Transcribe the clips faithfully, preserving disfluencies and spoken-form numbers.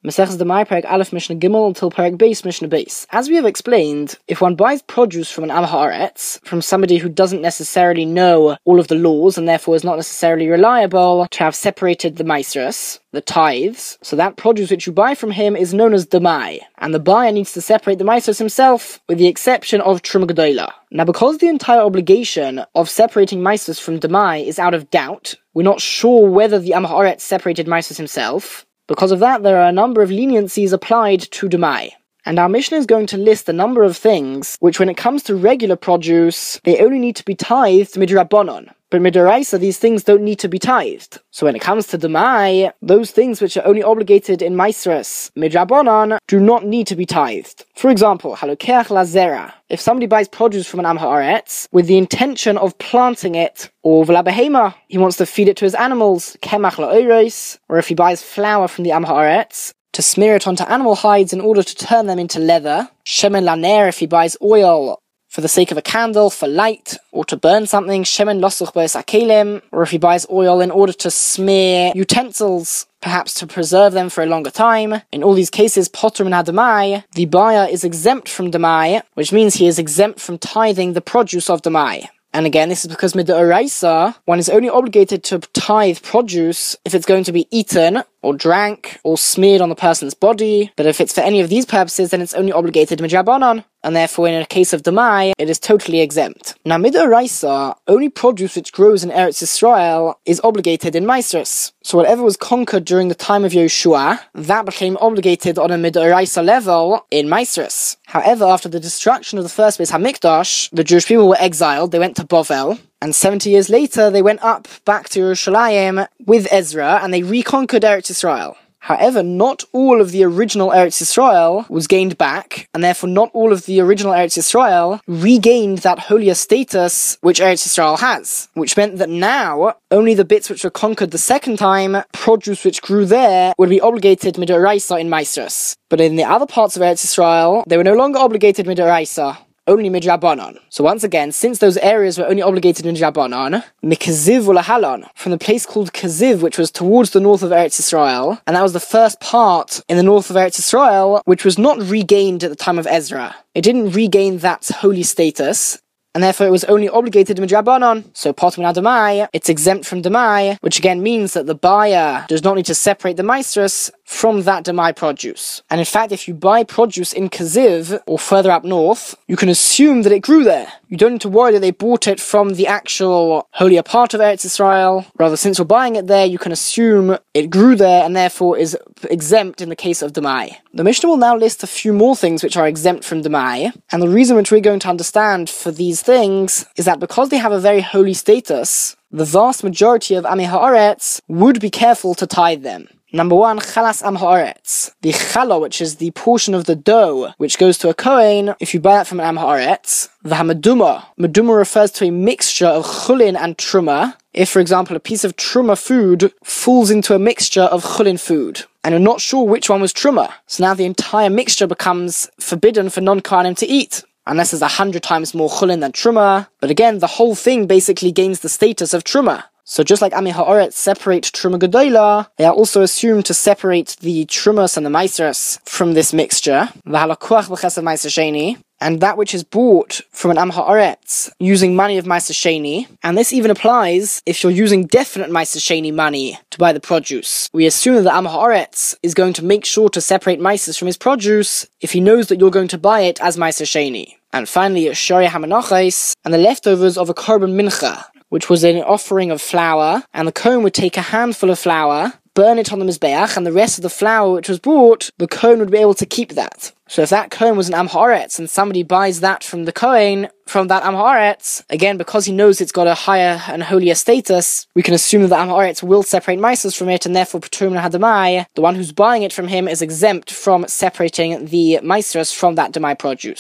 Maseches Demai, Perek Aleph, Mishnah Gimel, until Perek Beis, Mishnah Beis. As we have explained, if one buys produce from an Am Haaretz, from somebody who doesn't necessarily know all of the laws, and therefore is not necessarily reliable to have separated the Maisrus, the tithes, so that produce which you buy from him is known as Demai, and the buyer needs to separate the Maisrus himself, with the exception of Truma Gedola. Now, because the entire obligation of separating Maisrus from Demai is out of doubt, we're not sure whether the Am Haaretz separated Maisrus himself. Because of that, there are a number of leniencies applied to Demai. And our Mishnah is going to list a number of things which, when it comes to regular produce, they only need to be tithed midrabbanon. But midoraisa, these things don't need to be tithed. So when it comes to Demai, those things which are only obligated in Maisrus midrabbanon do not need to be tithed. For example, halokeach lazera. If somebody buys produce from an Am Haaretz with the intention of planting it, or v'labehema, he wants to feed it to his animals, kemach la'oros, or if he buys flour from the Am Haaretz, to smear it onto animal hides in order to turn them into leather, shemen laner, if he buys oil for the sake of a candle, for light, or to burn something, shemen losuch bo'es akelim, or if he buys oil in order to smear utensils, perhaps to preserve them for a longer time. In all these cases, potter min hadamai, the buyer is exempt from demai, which means he is exempt from tithing the produce of demai. And again, this is because midoraisa, one is only obligated to tithe produce if it's going to be eaten, or drank, or smeared on the person's body. But if it's for any of these purposes, then it's only obligated midrabbanon, and therefore in a case of demai, it is totally exempt. Now, midoraisa, only produce which grows in Eretz Yisrael is obligated in Maisrus. So whatever was conquered during the time of Yoshua, that became obligated on a midoraisa level in Maisrus. However, after the destruction of the first Beis Hamikdash, the Jewish people were exiled, they went to Bovel, and seventy years later, they went up back to Yerushalayim with Ezra, and they reconquered Eretz Yisrael. However, not all of the original Eretz Yisrael was gained back, and therefore not all of the original Eretz Yisrael regained that holier status which Eretz Yisrael has, which meant that now, only the bits which were conquered the second time, produce which grew there, would be obligated midoraisa in Maisrus. But in the other parts of Eretz Yisrael, they were no longer obligated midoraisa, only midrabbanon. So once again, since those areas were only obligated in midrabbanon, mikaziv ulahalon, from the place called Kaziv, which was towards the north of Eretz Yisrael, and that was the first part in the north of Eretz Yisrael, which was not regained at the time of Ezra. It didn't regain that holy status, and therefore it was only obligated in midrabbanon. So potter min hadamai, it's exempt from demai, which again means that the buyer does not need to separate the maisrus from that demai produce. And in fact, if you buy produce in Kaziv, or further up north, you can assume that it grew there. You don't need to worry that they bought it from the actual holier part of Eretz Yisrael. Rather, since you're buying it there, you can assume it grew there and therefore is exempt in the case of demai. The Mishnah will now list a few more things which are exempt from demai, and the reason which we're going to understand for these things is that because they have a very holy status, the vast majority of Ami Haaretz would be careful to tithe them. Number one, chalas am haaretz. The challah, which is the portion of the dough which goes to a kohen, if you buy that from an am haaretz. The hamaduma. Maduma refers to a mixture of chulin and truma. If, for example, a piece of truma food falls into a mixture of chulin food, and you're not sure which one was truma, so now the entire mixture becomes forbidden for non-kohanim to eat, unless there's a hundred times more chulin than truma. But again, the whole thing basically gains the status of truma. So just like Ami Haaretz separate Truma Gedola, they are also assumed to separate the Trumas and the Maisrus from this mixture, V'halakuach b'chesed Meiser Sheni, and that which is bought from an Am Haaretz using money of Meiser Sheni, and this even applies if you're using definite Meiser Sheni money to buy the produce. We assume that the Am Haaretz is going to make sure to separate Maisrus from his produce if he knows that you're going to buy it as Meiser Sheni. And finally, Shoria HaMenachos, and the leftovers of a Korban Mincha, which was an offering of flour, and the Kohen would take a handful of flour, burn it on the Mizbeach, and the rest of the flour which was bought, the Kohen would be able to keep that. So if that Kohen was an Am Haaretz, and somebody buys that from the Kohen, from that Am Haaretz, again, because he knows it's got a higher and holier status, we can assume that the Am Haaretz will separate Maisrus from it, and therefore P'tur min hadamai, the one who's buying it from him, is exempt from separating the Maisrus from that demai produce.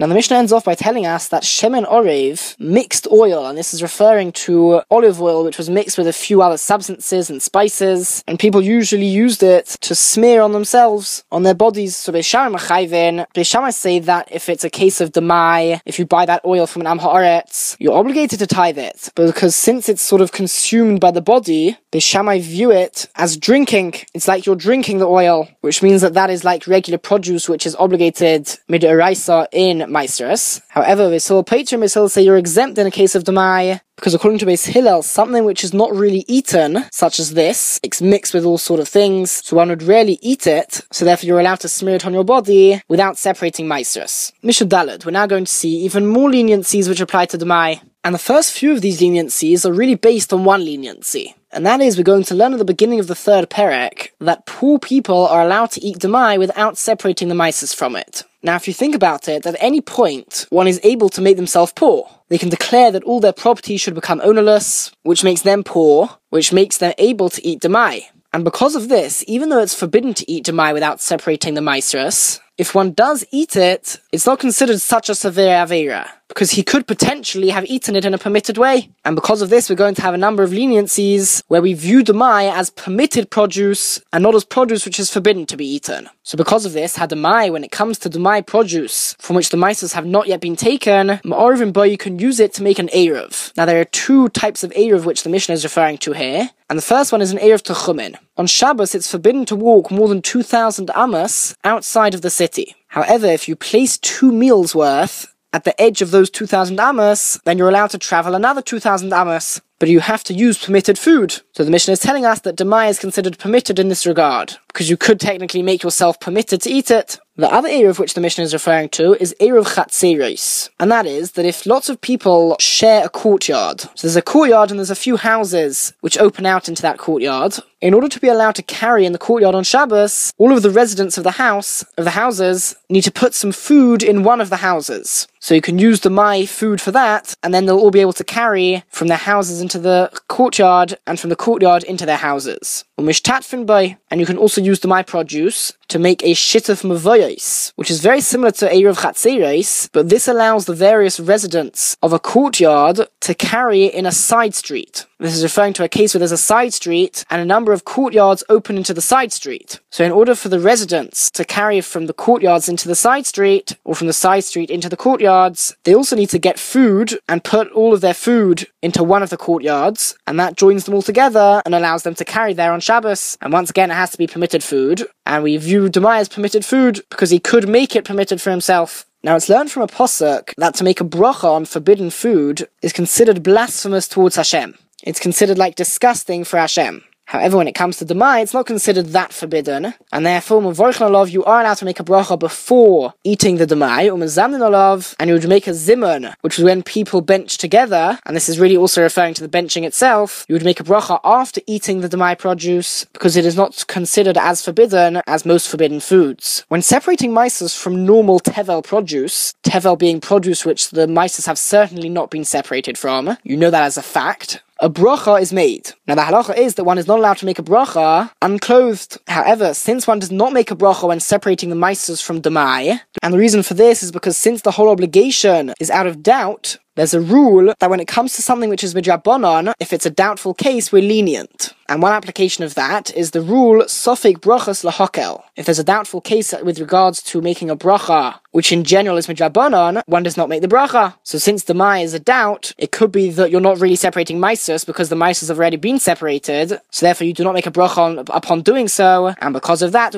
Now the Mishnah ends off by telling us that shemen orev, mixed oil, and this is referring to olive oil which was mixed with a few other substances and spices, and people usually used it to smear on themselves, on their bodies. So Beis Shammai machayven, Beis Shammai say that if it's a case of demai, if you buy that oil from an am haaretz, you're obligated to tithe it, but because since it's sort of consumed by the body, Beis Shammai view it as drinking. It's like you're drinking the oil, which means that that is like regular produce which is obligated mid'oraisa in Maestras. However, Beis Hillel Peitrim, Beis Hillel say you're exempt in a case of demai, because according to Beis Hillel, something which is not really eaten, such as this, it's mixed with all sort of things, so one would rarely eat it, so therefore you're allowed to smear it on your body without separating Maestras. Mishnah Daled, we're now going to see even more leniencies which apply to demai. And the first few of these leniencies are really based on one leniency. And that is, we're going to learn at the beginning of the third perek that poor people are allowed to eat demai without separating the maises from it. Now, if you think about it, at any point, one is able to make themselves poor. They can declare that all their property should become ownerless, which makes them poor, which makes them able to eat demai. And because of this, even though it's forbidden to eat demai without separating the maestras, if one does eat it, it's not considered such a severe avera, because he could potentially have eaten it in a permitted way. And because of this, we're going to have a number of leniencies where we view demai as permitted produce and not as produce which is forbidden to be eaten. So because of this, hademai, when it comes to demai produce from which the maestras have not yet been taken, ma'orivim bo, you can use it to make an eruv. Now there are two types of eruv which the Mishnah is referring to here. And the first one is an eruv techumen. On Shabbos, it's forbidden to walk more than two thousand amos outside of the city. However, if you place two meals worth at the edge of those two thousand amos, then you're allowed to travel another two thousand amos. But you have to use permitted food. So the Mishnah is telling us that demai is considered permitted in this regard, because you could technically make yourself permitted to eat it. The other eruv which the Mishnah is referring to is eruv chatzeros, and that is that if lots of people share a courtyard, so there's a courtyard and there's a few houses which open out into that courtyard, in order to be allowed to carry in the courtyard on Shabbos, all of the residents of the house, of the houses, need to put some food in one of the houses. So you can use demai food for that, and then they'll all be able to carry from their houses into the courtyard, and from the courtyard into their houses. Umishtatfin by, and you can also use demai produce to make a shituf mavoyos, which is very similar to eruv chatzeros, but this allows the various residents of a courtyard to carry in a side street. This is referring to a case where there's a side street and a number of courtyards open into the side street. So in order for the residents to carry from the courtyards into the side street, or from the side street into the courtyards, they also need to get food and put all of their food into one of the courtyards, and that joins them all together and allows them to carry there on Shabbos. And once again, it has to be permitted food, and we view demai as permitted food because he could make it permitted for himself. Now it's learned from a posuk that to make a bracha on forbidden food is considered blasphemous towards Hashem. It's considered like disgusting for Hashem. However, when it comes to demai, it's not considered that forbidden, and therefore, mevorchen olav, you are allowed to make a bracha before eating the demai, umezamnin olav, and you would make a zimun, which is when people bench together, and this is really also referring to the benching itself. You would make a bracha after eating the demai produce, because it is not considered as forbidden as most forbidden foods. When separating maisas from normal tevel produce, tevel being produce which the maisas have certainly not been separated from, you know that as a fact, a bracha is made. Now the halacha is that one is not allowed to make a bracha unclothed. However, since one does not make a bracha when separating the maisas from demai, and the reason for this is because since the whole obligation is out of doubt, there's a rule that when it comes to something which is midrabanan, if it's a doubtful case, we're lenient. And one application of that is the rule sofik brachas lahakel. If there's a doubtful case with regards to making a bracha, which in general is midrabanan, one does not make the bracha. So since the mai is a doubt, it could be that you're not really separating maisas because the maisas have already been separated. So therefore you do not make a bracha on, upon doing so. And because of that,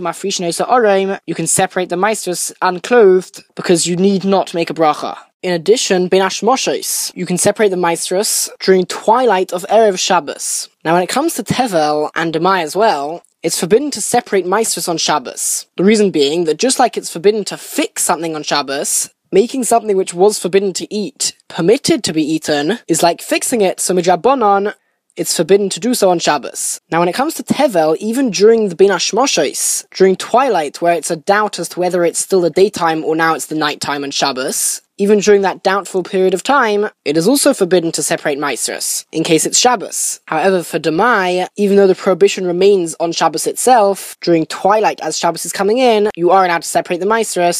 you can separate the maisas unclothed because you need not make a bracha. In addition, ben hashmoshes, you can separate the maestras during twilight of Erev Shabbos. Now when it comes to tevel and demai as well, it's forbidden to separate maestras on Shabbos. The reason being that just like it's forbidden to fix something on Shabbos, making something which was forbidden to eat permitted to be eaten is like fixing it, so midrabanan, it's forbidden to do so on Shabbos. Now when it comes to tevel, even during the ben hashmoshes, during twilight where it's a doubt as to whether it's still the daytime or now it's the nighttime on Shabbos, even during that doubtful period of time, it is also forbidden to separate maestras, in case it's Shabbos. However, for demai, even though the prohibition remains on Shabbos itself, during twilight as Shabbos is coming in, you are allowed to separate the maestras,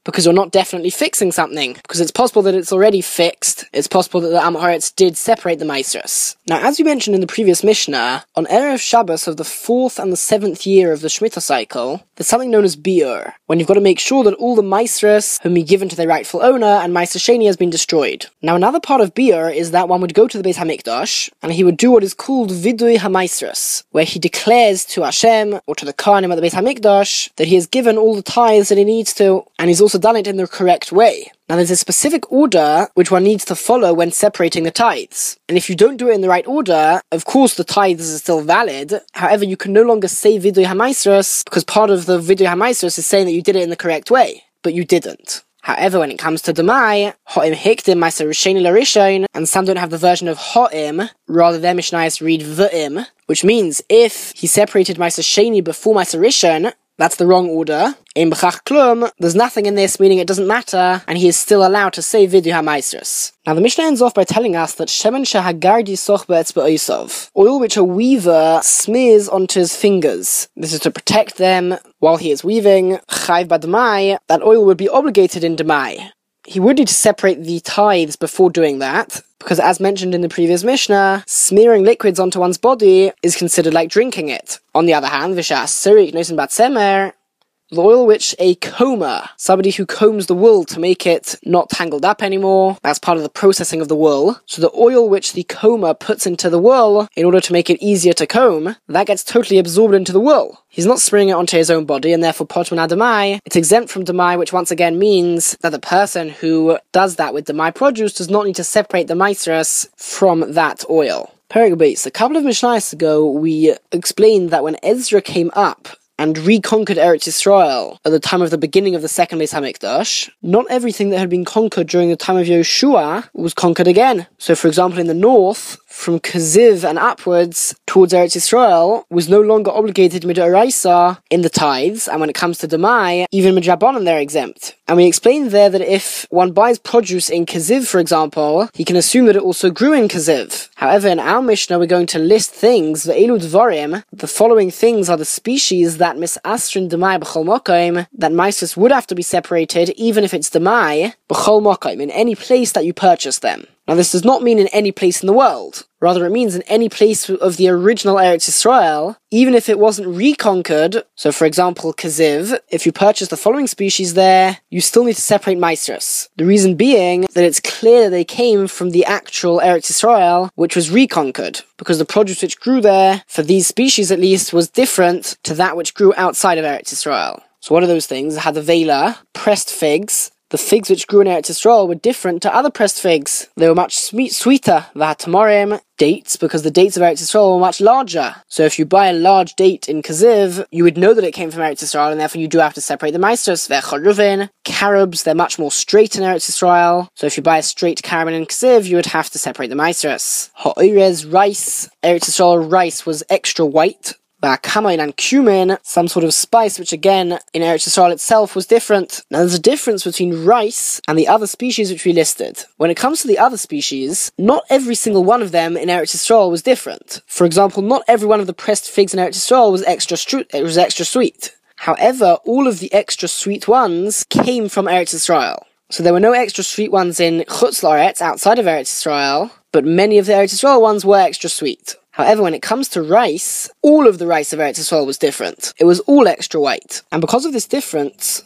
because you're not definitely fixing something, because it's possible that it's already fixed, it's possible that the Am Haaretz did separate the Maasros. Now, as we mentioned in the previous Mishnah, on Erev Shabbos of the fourth and the seventh year of the Shemitah cycle, there's something known as Biur, when you've got to make sure that all the Maasros have been given to their rightful owner and Maaser Sheni has been destroyed. Now, another part of Biur is that one would go to the Beis HaMikdash, and he would do what is called Vidui HaMaasros, where he declares to Hashem, or to the Kohanim at the Beis HaMikdash, that he has given all the tithes that he needs to, and he's also done it in the correct way. Now, there's a specific order which one needs to follow when separating the tithes. And if you don't do it in the right order, of course the tithes are still valid. However, you can no longer say Vidui HaMaasros, because part of the Vidui HaMaasros is saying that you did it in the correct way, but you didn't. However, when it comes to Demai, Ha'im Hikdim Maaser Sheni L'Rishon, and some don't have the version of Ha'im, rather their Mishnayos read V'im, which means if he separated Maaser Sheni before Maaser Rishon, that's the wrong order. In B'chach Klum, there's nothing in this, meaning it doesn't matter, and he is still allowed to say Vidui HaMaasros. Now, the Mishnah ends off by telling us that Shemen Shehagardi Soch Be'etz Ba'osav, oil which a weaver smears onto his fingers. This is to protect them while he is weaving. Chayv B'Demai, that oil would be obligated in Demai. He would need to separate the tithes before doing that, because as mentioned in the previous Mishnah, smearing liquids onto one's body is considered like drinking it. On the other hand, V'shas Sirik Nosen Bat Semer, the oil which a comber, somebody who combs the wool to make it not tangled up anymore, that's part of the processing of the wool. So the oil which the comber puts into the wool in order to make it easier to comb, that gets totally absorbed into the wool. He's not spraying it onto his own body, and therefore Potter min Demai, it's exempt from Demai, which once again means that the person who does that with Demai produce does not need to separate the Maasros from that oil. Perek Beis, a couple of Mishnayos ago, we explained that when Ezra came up and reconquered Eretz Yisrael at the time of the beginning of the second Beis HaMikdash, not everything that had been conquered during the time of Yoshua was conquered again. So, for example, in the north, from Kaziv and upwards towards Eretz Yisrael, was no longer obligated Midoraisa in the tithes, and when it comes to Demai, even Midrabanan they're exempt. And we explained there that if one buys produce in Kaziv, for example, he can assume that it also grew in Kaziv. However, in our Mishnah, we're going to list things, Ve'elu Dvarim, the following things are the species that Mis'asrin Demai B'chol Mokaim, that Maasros would have to be separated, even if it's Demai, B'chol Mokaim, in any place that you purchase them. Now, this does not mean in any place in the world. Rather, it means in any place of the original Eretz Yisrael, even if it wasn't reconquered. So, for example, Kaziv, if you purchase the following species there, you still need to separate Maasros. The reason being that it's clear that they came from the actual Eretz Yisrael, which was reconquered, because the produce which grew there, for these species at least, was different to that which grew outside of Eretz Yisrael. So what are those things? It had the Vela, pressed figs. The figs which grew in Eretz Yisrael were different to other pressed figs. They were much sweet, sweeter. They had Tamorim, dates, because the dates of Eretz Yisrael were much larger. So if you buy a large date in Kaziv, you would know that it came from Eretz Yisrael, and therefore you do have to separate the Maasros. V'charuvin, carobs, they're much more straight in Eretz Yisrael. So if you buy a straight carob in Kaziv, you would have to separate the Maasros. Ha'orez, rice. Eretz Yisrael rice was extra white. Kamain and cumin, some sort of spice, which again, in Eretz Yisrael itself was different. Now there's a difference between rice and the other species which we listed. When it comes to the other species, not every single one of them in Eretz Yisrael was different. For example, not every one of the pressed figs in Eretz Yisrael was extra, stru- it was extra sweet. However, all of the extra sweet ones came from Eretz Yisrael. So there were no extra sweet ones in Chutz La'aretz, outside of Eretz Yisrael, but many of the Eretz Yisrael ones were extra sweet. However, when it comes to rice, all of the rice of Eretz Yisrael was different. It was all extra white. And because of this difference,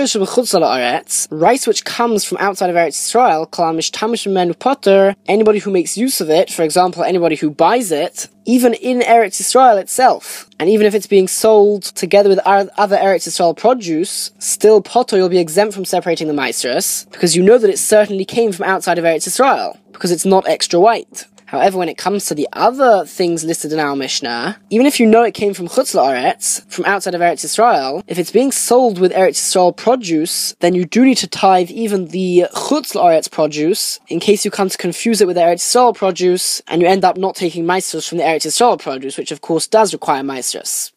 rice which comes from outside of Eretz Yisrael, anybody who makes use of it, for example, anybody who buys it, even in Eretz Yisrael itself, and even if it's being sold together with other Eretz Yisrael produce, still potter you'll be exempt from separating the Maasros, because you know that it certainly came from outside of Eretz Yisrael, because it's not extra white. However, when it comes to the other things listed in our Mishnah, even if you know it came from Chutz La'aretz, from outside of Eretz Yisrael, if it's being sold with Eretz Yisrael produce, then you do need to tithe even the Chutz La'aretz produce, in case you come to confuse it with the Eretz Yisrael produce, and you end up not taking Maasros from the Eretz Yisrael produce, which of course does require Maasros.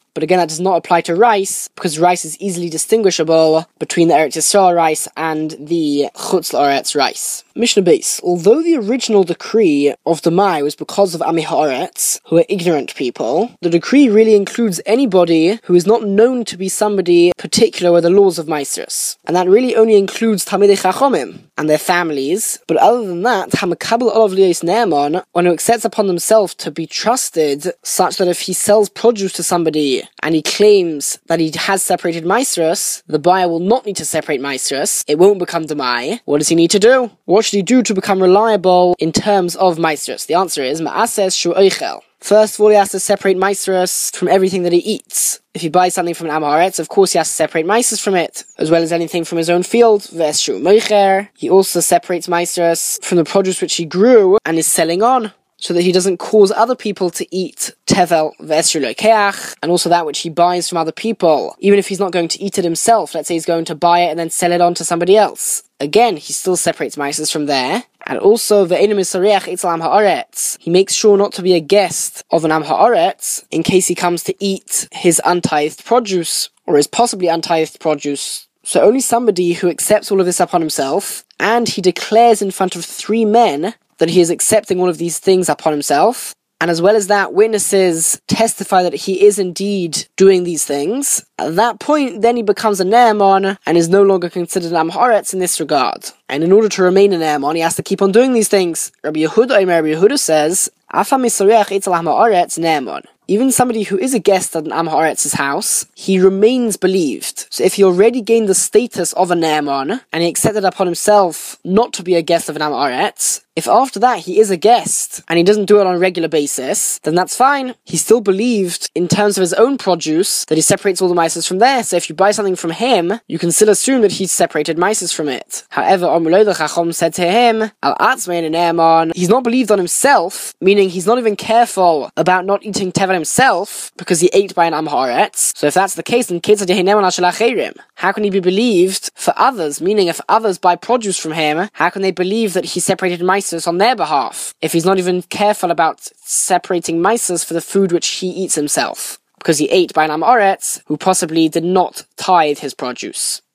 But again, that does not apply to rice, because rice is easily distinguishable between the Eretz Yisrael rice and the Chutz La'aretz rice. Mishnah Beis. Although the original decree of the Mai was because of Ami Ha'aretz, who are ignorant people, the decree really includes anybody who is not known to be somebody particular with the laws of Maasros. And that really only includes Talmidei Chachomim and their families. But other than that, Hamakabel Olav Liyos Ne'eman, one who accepts upon himself to be trusted, such that if he sells produce to somebody and he claims that he has separated Maasros, the buyer will not need to separate Maasros. It won't become Demai. What does he need to do? What should he do to become reliable in terms of Maasros? The answer is Ma'ases Shu Oichel. First of all, he has to separate Maasros from everything that he eats. If he buys something from an Am Haaretz, of course he has to separate Maasros from it, as well as anything from his own field. V'eshu Moicher. He also separates Maasros from the produce which he grew and is selling on, so that he doesn't cause other people to eat tevel v'esru lokeach, and also that which he buys from other people, even if he's not going to eat it himself. Let's say he's going to buy it and then sell it on to somebody else. Again, he still separates Maasros from there. And also, ve'enu misareach etzel Am Haaretz. He makes sure not to be a guest of an Am Haaretz in case he comes to eat his untithed produce, or his possibly untithed produce. So only somebody who accepts all of this upon himself, and he declares in front of three men that he is accepting all of these things upon himself, and as well as that, witnesses testify that he is indeed doing these things. At that point, then he becomes a Ne'eman and is no longer considered an Am Haaretz in this regard. And in order to remain a Ne'eman, he has to keep on doing these things. Rabbi Yehuda, Rabbi Yehuda says, Afa misareach etzel Am Haaretz Ne'eman. Even somebody who is a guest at an Am Haaretz's house, he remains believed. So if he already gained the status of a Ne'eman, and he accepted upon himself not to be a guest of an Am Haaretz, if after that he is a guest, and he doesn't do it on a regular basis, then that's fine. He's still believed in terms of his own produce, that he separates all the Maasros from there. So if you buy something from him, you can still assume that he's separated Maasros from it. However, Omulei the Chacham said to him, Al Atzmei and Ne'eman, he's not believed on himself, meaning he's not even careful about not eating tevel himself, because he ate by an Am Haaretz. So if that's the case, then Ketzad Yehi Ne'eman al Shel Acherim. How can he be believed for others? Meaning, if others buy produce from him, how can they believe that he separated Maasros on their behalf, if he's not even careful about separating Maasros for the food which he eats himself, because he ate by an Am Haaretz who possibly did not tithe his produce?